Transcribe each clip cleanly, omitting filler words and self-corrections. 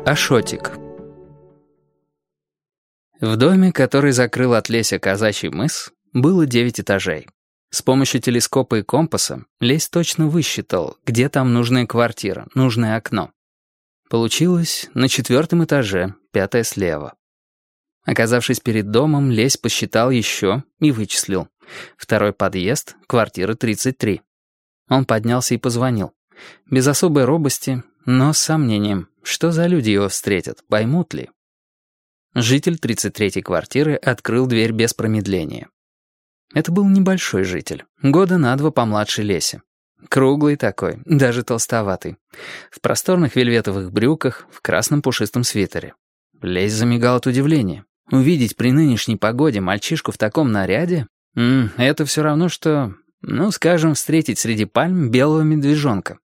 Ашотик. В доме, который закрыл от Леся казачий мыс, было 9 этажей. С помощью телескопа и компаса Лесь точно высчитал, где там нужная квартира, нужное окно. Получилось на 4-м этаже, 5-е слева. Оказавшись перед домом, Лесь посчитал еще и вычислил. 2-й подъезд, квартира 33. Он поднялся и позвонил. Без особой робости, но с сомнением, что за люди его встретят, поймут ли. Житель 33-й квартиры открыл дверь без промедления. Это был небольшой житель, года на 2 помладше Леся. Круглый такой, даже толстоватый. В просторных вельветовых брюках, в красном пушистом свитере. Лесь замигал от удивления. Увидеть при нынешней погоде мальчишку в таком наряде — это все равно, что, скажем, встретить среди пальм белого медвежонка.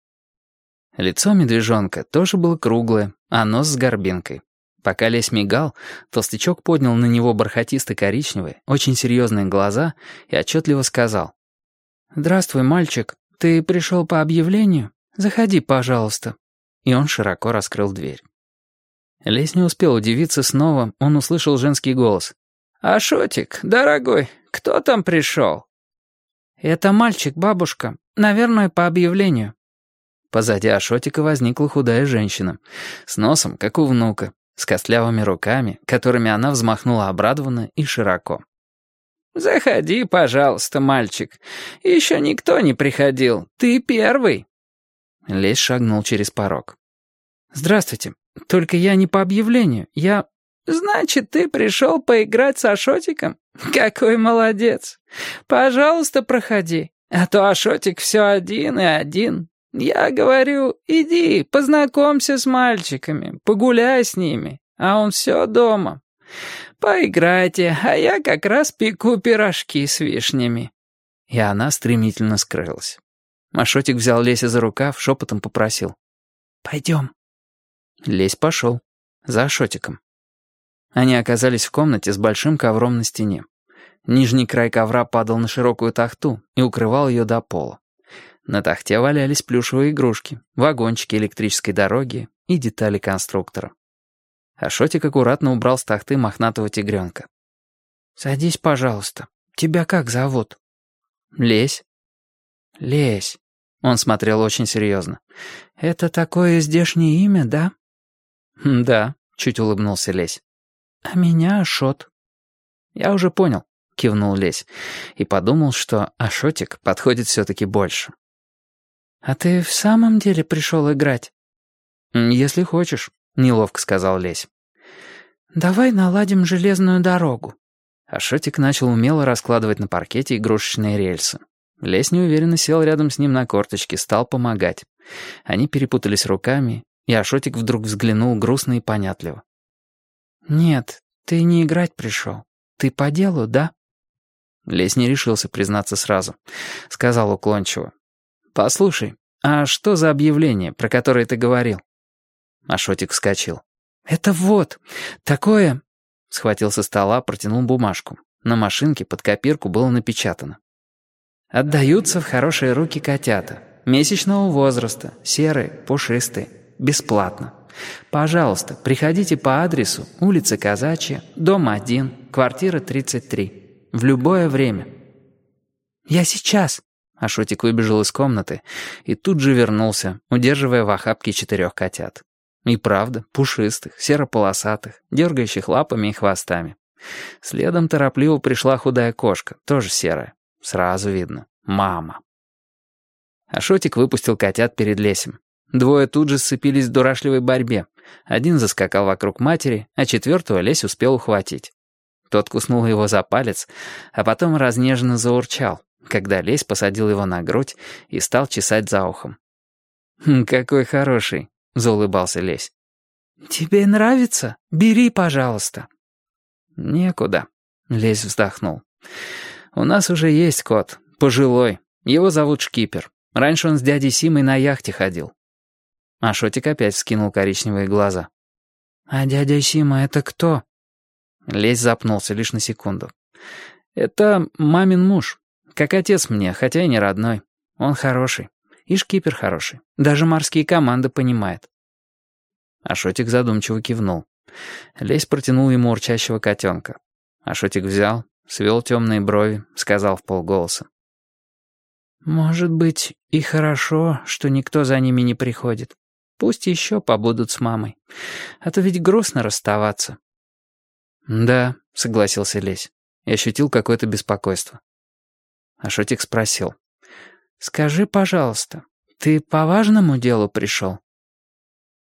Лицо медвежонка тоже было круглое, а нос с горбинкой. Пока Лесь мигал, толстячок поднял на него бархатисто-коричневые, очень серьезные глаза и отчетливо сказал: «Здравствуй, мальчик. Ты пришел по объявлению? Заходи, пожалуйста». И он широко раскрыл дверь. Лесь не успел удивиться снова, он услышал женский голос. «Ашотик, дорогой, кто там пришел?» «Это мальчик, бабушка. Наверное, по объявлению». Позади Ашотика возникла худая женщина, с носом, как у внука, с костлявыми руками, которыми она взмахнула обрадованно и широко. «Заходи, пожалуйста, мальчик. Еще никто не приходил. Ты первый». Лесь шагнул через порог. «Здравствуйте. Только я не по объявлению. Я...» «Значит, ты пришел поиграть с Ашотиком? Какой молодец. Пожалуйста, проходи. А то Ашотик все один и один. Я говорю, иди, познакомься с мальчиками, погуляй с ними, а он все дома. Поиграйте, а я как раз пеку пирожки с вишнями». И она стремительно скрылась. Ашотик взял Леся за рукав, шепотом попросил: «Пойдем». Лесь пошел. За Ашотиком. Они оказались в комнате с большим ковром на стене. Нижний край ковра падал на широкую тахту и укрывал ее до пола. На тахте валялись плюшевые игрушки, вагончики электрической дороги и детали конструктора. Ашотик аккуратно убрал с тахты мохнатого тигренка. «Садись, пожалуйста. Тебя как зовут?» «Лесь». «Лесь». Он смотрел очень серьезно. «Это такое здешнее имя, да?» «Да», — чуть улыбнулся Лесь. «А меня Ашот». «Я уже понял», — кивнул Лесь, и подумал, что Ашотик подходит все-таки больше. «А ты в самом деле пришел играть?» «Если хочешь», — неловко сказал Лесь. «Давай наладим железную дорогу». Ашотик начал умело раскладывать на паркете игрушечные рельсы. Лесь неуверенно сел рядом с ним на корточки, стал помогать. Они перепутались руками, и Ашотик вдруг взглянул грустно и понятливо. «Нет, ты не играть пришел. Ты по делу, да?» Лесь не решился признаться сразу. Сказал уклончиво: «Послушай, а что за объявление, про которое ты говорил?» Ашотик вскочил. «Это вот, такое...» Схватил со стола, протянул бумажку. На машинке под копирку было напечатано: «Отдаются в хорошие руки котята. Месячного возраста, серые, пушистые, бесплатно. Пожалуйста, приходите по адресу улица Казачья, дом 1, квартира 33. В любое время». «Я сейчас!» Ашотик выбежал из комнаты и тут же вернулся, удерживая в охапке 4 котят. И правда, пушистых, серо-полосатых, дергающих лапами и хвостами. Следом торопливо пришла худая кошка, тоже серая. Сразу видно — мама. Ашотик выпустил котят перед Лесем. 2 тут же сцепились в дурашливой борьбе. Один заскакал вокруг матери, а 4-го Лесь успел ухватить. Тот куснул его за палец, а потом разнеженно заурчал, когда Лесь посадил его на грудь и стал чесать за ухом. «Какой хороший», — заулыбался Лесь. «Тебе нравится? Бери, пожалуйста». «Некуда», — Лесь вздохнул. «У нас уже есть кот, пожилой. Его зовут Шкипер. Раньше он с дядей Симой на яхте ходил». Ашотик опять вскинул коричневые глаза. «А дядя Сима — это кто?» Лесь запнулся лишь на секунду. «Это мамин муж. Как отец мне, хотя и не родной. Он хороший. И Шкипер хороший. Даже морские команды понимает». Ашотик задумчиво кивнул. Лесь протянул ему урчащего котенка. Ашотик взял, свел темные брови, сказал вполголоса. «Может быть, и хорошо, что никто за ними не приходит. Пусть еще побудут с мамой. А то ведь грустно расставаться». «Да», — согласился Лесь и ощутил какое-то беспокойство. Ашотик спросил. «Скажи, пожалуйста, ты по важному делу пришел?»